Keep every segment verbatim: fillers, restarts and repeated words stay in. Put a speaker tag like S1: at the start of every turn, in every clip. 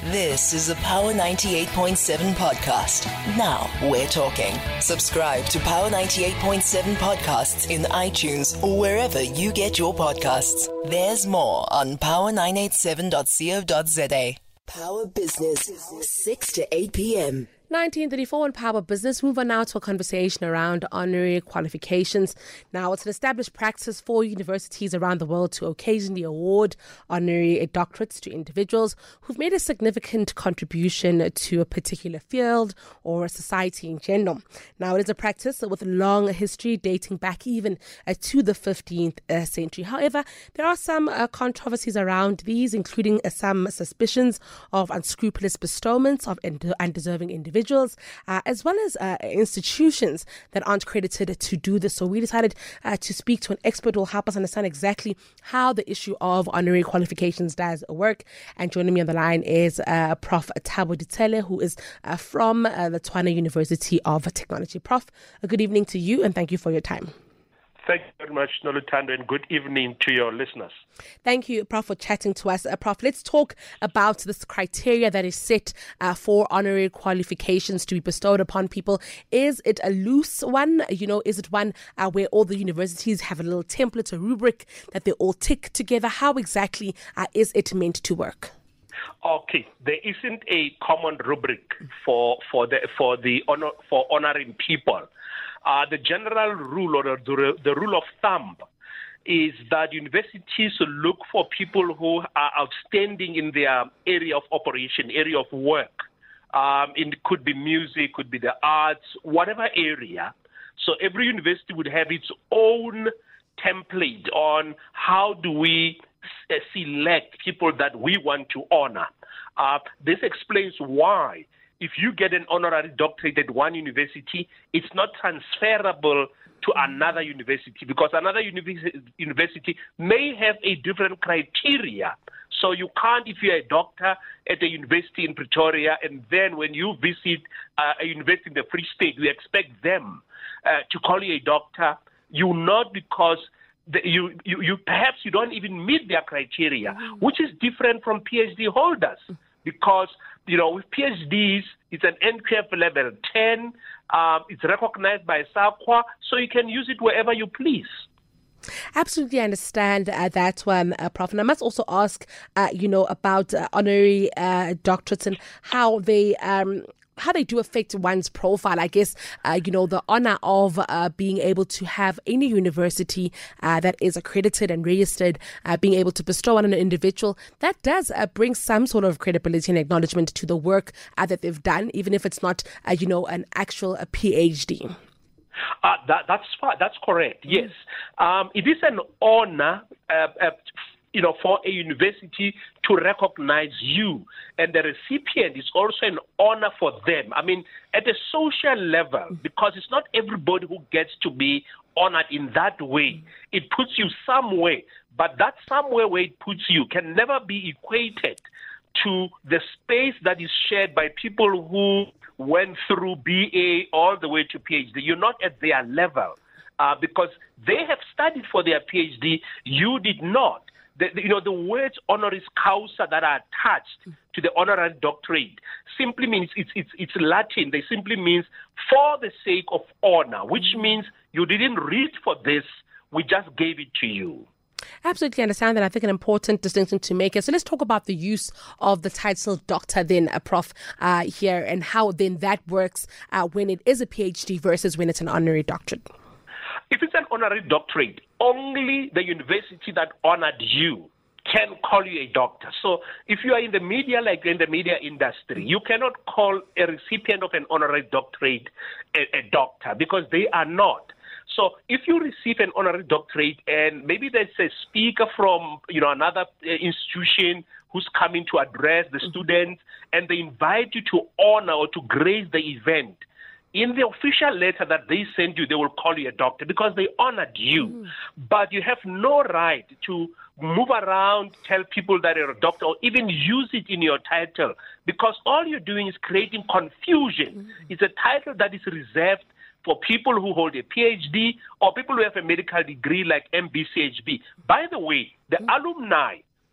S1: This is a Power ninety-eight point seven podcast. Now we're talking. Subscribe to Power ninety-eight point seven podcasts in iTunes or wherever you get your podcasts. There's more on power nine eight seven dot co dot za. Power Business, six to eight p.m.
S2: nineteen thirty-four on Power Business. Move on now to a conversation around honorary qualifications. Now, it's an established practice for universities around the world to occasionally award honorary doctorates to individuals who've made a significant contribution to a particular field or a society in general. Now, it is a practice with a long history dating back even uh, to the fifteenth uh, century. However, there are some uh, controversies around these, including uh, some suspicions of unscrupulous bestowments of ind- undeserving individuals. individuals, uh, as well as uh, institutions that aren't credited to do this. So we decided uh, to speak to an expert who will help us understand exactly how the issue of honorary qualifications does work. And joining me on the line is uh, Professor Thabo Ditele, who is uh, from uh, the Tshwane University of Technology. Prof, a good evening to you and thank you for your time.
S3: Thank you very much, Noluthando, and good evening to your listeners.
S2: Thank you, Prof, for chatting to us. Uh, Prof, let's talk about this criteria that is set uh, for honorary qualifications to be bestowed upon people. Is it a loose one? You know, is it one uh, where all the universities have a little template, a rubric that they all tick together? How exactly uh, is it meant to work?
S3: Okay, there isn't a common rubric for for the for the honor for honoring people. Uh, the general rule or the, the rule of thumb is that universities look for people who are outstanding in their area of operation, area of work. Um, it could be music, could be the arts, whatever area. So every university would have its own template on how do we s- select people that we want to honor. Uh, this explains why if you get an honorary doctorate at one university, it's not transferable to another university because another university university may have a different criteria. So you can't, if you're a doctor at a university in Pretoria, and then when you visit uh, a university in the Free State, you expect them uh, to call you a doctor. You not because the, you, you you perhaps you don't even meet their criteria, mm-hmm. which is different from PhD holders. Because, you know, with PhDs, it's an N Q F level ten. Um, it's recognized by SAQA, so you can use it wherever you please.
S2: Absolutely understand uh, that one, uh, Prof. And I must also ask, uh, you know, about uh, honorary uh, doctorates and how they... Um, how they do affect one's profile. I guess, uh, you know, the honor of uh, being able to have any university uh, that is accredited and registered, uh, being able to bestow on an individual, that does uh, bring some sort of credibility and acknowledgement to the work uh, that they've done, even if it's not, uh, you know, an actual uh, PhD.
S3: Uh, that, that's that's correct, yes. Um, it is an honor uh, uh, you know, for a university to recognize you. And the recipient is also an honor for them. I mean, at a social level, because it's not everybody who gets to be honored in that way. It puts you somewhere, but that somewhere where it puts you can never be equated to the space that is shared by people who went through B A all the way to PhD. You're not at their level uh, because they have studied for their PhD. You did not. The, the, you know, the words honoris causa that are attached to the honorary doctorate simply means, it's, it's, it's Latin, they simply means for the sake of honor, which means you didn't read for this, we just gave it to you.
S2: Absolutely understand that. I think an important distinction to make. So let's talk about the use of the title doctor then, uh, Prof, uh, here, and how then that works uh, when it is a PhD versus when it's an honorary doctorate.
S3: If it's an honorary doctorate, only the university that honored you can call you a doctor. So if you are in the media, like in the media industry, you cannot call a recipient of an honorary doctorate a, a doctor because they are not. So if you receive an honorary doctorate and maybe there's a speaker from, you know, another institution who's coming to address the students and they invite you to honor or to grace the event, in the official letter that they send you, they will call you a doctor because they honored you. Mm. But you have no right to move around, tell people that you're a doctor, or even use it in your title because all you're doing is creating confusion. Mm. It's a title that is reserved for people who hold a PhD or people who have a medical degree like M B C H B. By the way, the mm. alumni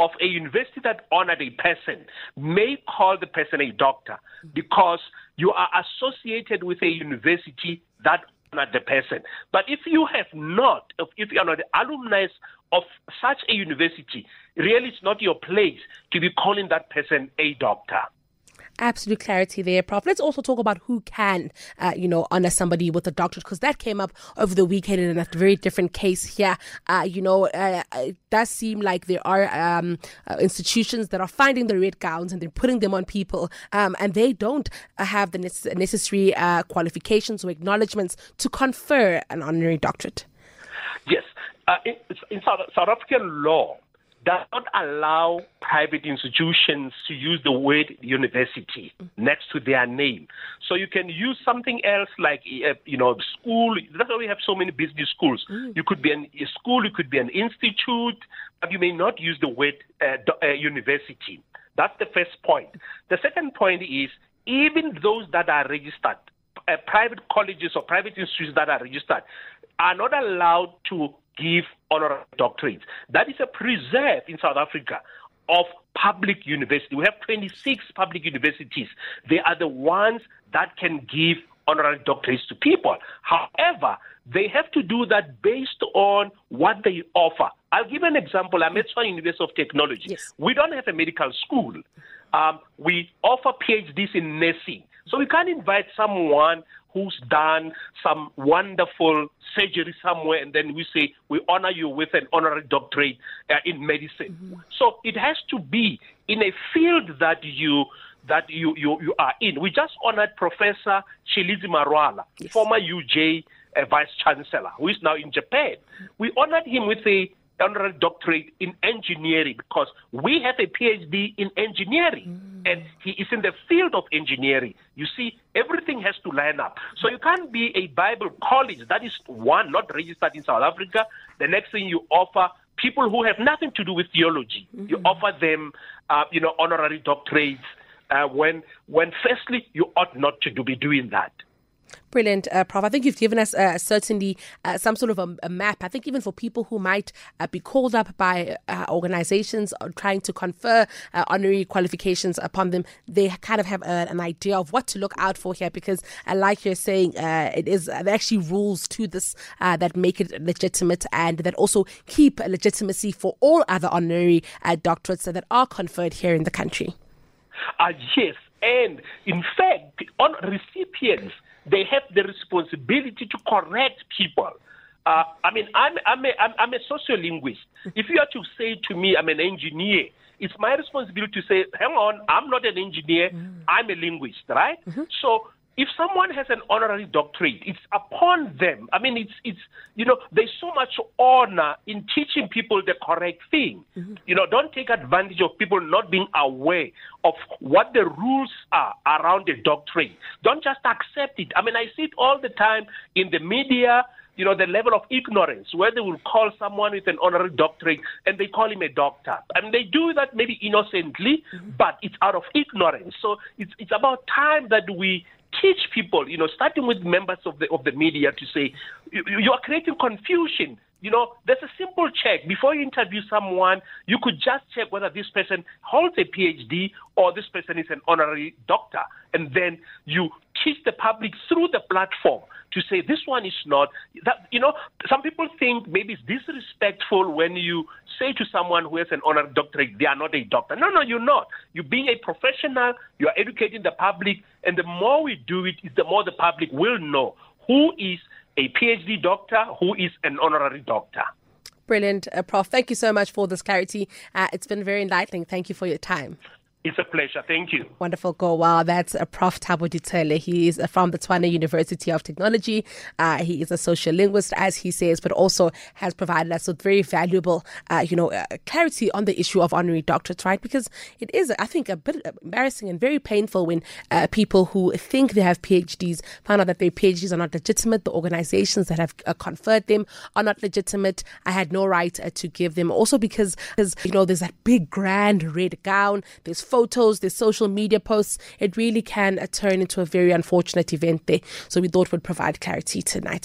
S3: of a university that honored a person may call the person a doctor because you are associated with a university that honored the person. But if you have not, if you are not alumni of such a university, really it's not your place to be calling that person a doctor.
S2: Absolute clarity there, Prof. Let's also talk about who can, uh, you know, honor somebody with a doctorate, because that came up over the weekend in a very different case here. Uh, you know, uh, it does seem like there are um, uh, institutions that are finding the red gowns and they're putting them on people, um, and they don't uh, have the ne- necessary uh, qualifications or acknowledgements to confer an honorary doctorate.
S3: Yes. Uh, in in South, South African law, does not allow private institutions to use the word university next to their name. So you can use something else like, uh, you know, school. That's why we have so many business schools. Mm. You could be an, a school, you could be an institute, but you may not use the word uh, uh, university. That's the first point. The second point is, even those that are registered, uh, private colleges or private institutions that are registered, are not allowed to give honorary doctorates. That is a preserve in South Africa of public university. We have twenty-six public universities. They are the ones that can give honorary doctorates to people. However, they have to do that based on what they offer. I'll give an example. I'm at Tshwane University of Technology. Yes. We don't have a medical school. Um, we offer PhDs in nursing. So we can't invite someone who's done some wonderful surgery somewhere, and then we say we honor you with an honorary doctorate uh, in medicine. Mm-hmm. So it has to be in a field that you that you you, you are in. We just honored Professor Tshilidzi Marwala, yes. former U J uh, Vice Chancellor, who is now in Japan. We honored him with a honorary doctorate in engineering because we have a PhD in engineering, mm. and he is in the field of engineering. You see, everything has to line up. So you can't be a Bible college that is, one, not registered in South Africa. The next thing you offer people who have nothing to do with theology, mm-hmm. you offer them, uh, you know, honorary doctorates uh, when, when firstly, you ought not to do, be doing that.
S2: Brilliant, uh, Prof. I think you've given us uh, certainly uh, some sort of a, a map. I think even for people who might uh, be called up by uh, organizations trying to confer uh, honorary qualifications upon them, they kind of have a, an idea of what to look out for here, because uh, like you're saying, uh, it is uh, there are actually rules to this uh, that make it legitimate and that also keep legitimacy for all other honorary uh, doctorates that are conferred here in the country.
S3: Uh, yes, and in fact, on recipients, they have the responsibility to correct people. Uh, I mean, I'm, I'm, a, I'm, I'm a sociolinguist. If you are to say to me, I'm an engineer, it's my responsibility to say, hang on, I'm not an engineer, mm. I'm a linguist, right? Mm-hmm. So if someone has an honorary doctorate, it's upon them. I mean, it's, it's you know, there's so much honor in teaching people the correct thing. Mm-hmm. You know, don't take advantage of people not being aware of what the rules are around a doctorate. Don't just accept it. I mean, I see it all the time in the media, you know, the level of ignorance, where they will call someone with an honorary doctorate and they call him a doctor. I mean, they do that maybe innocently, mm-hmm. but it's out of ignorance. So it's it's about time that we teach people, you know, starting with members of the of the media, to say, you, you are creating confusion. You know, there's a simple check. Before you interview someone, you could just check whether this person holds a PhD or this person is an honorary doctor. And then you teach the public through the platform to say this one is not. That, you know, some people think maybe it's disrespectful when you say to someone who has an honorary doctorate, they are not a doctor. No, no, you're not. You're being a professional. You are educating the public. And the more we do it, the more the public will know who is a PhD doctor, who is an honorary doctor.
S2: Brilliant, uh, Prof. Thank you so much for this clarity. Uh, it's been very enlightening. Thank you for your time.
S3: It's a pleasure. Thank you.
S2: Wonderful. Go. Wow. That's uh, Professor Thabo Ditshele. He is uh, from the Tshwane University of Technology. Uh, he is a social linguist, as he says, but also has provided us with very valuable, uh, you know, uh, clarity on the issue of honorary doctorates, right? Because it is, I think, a bit embarrassing and very painful when uh, people who think they have PhDs find out that their PhDs are not legitimate. The organizations that have uh, conferred them are not legitimate. I had no right uh, to give them. Also because, because, you know, there's that big, grand red gown. There's photos, there's social media posts. It really can uh, turn into a very unfortunate event there. So we thought we'd provide clarity tonight.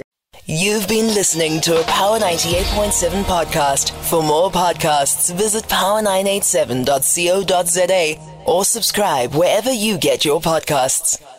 S1: You've been listening to a Power ninety-eight point seven podcast. For more podcasts, visit power nine eight seven dot co dot za or subscribe wherever you get your podcasts.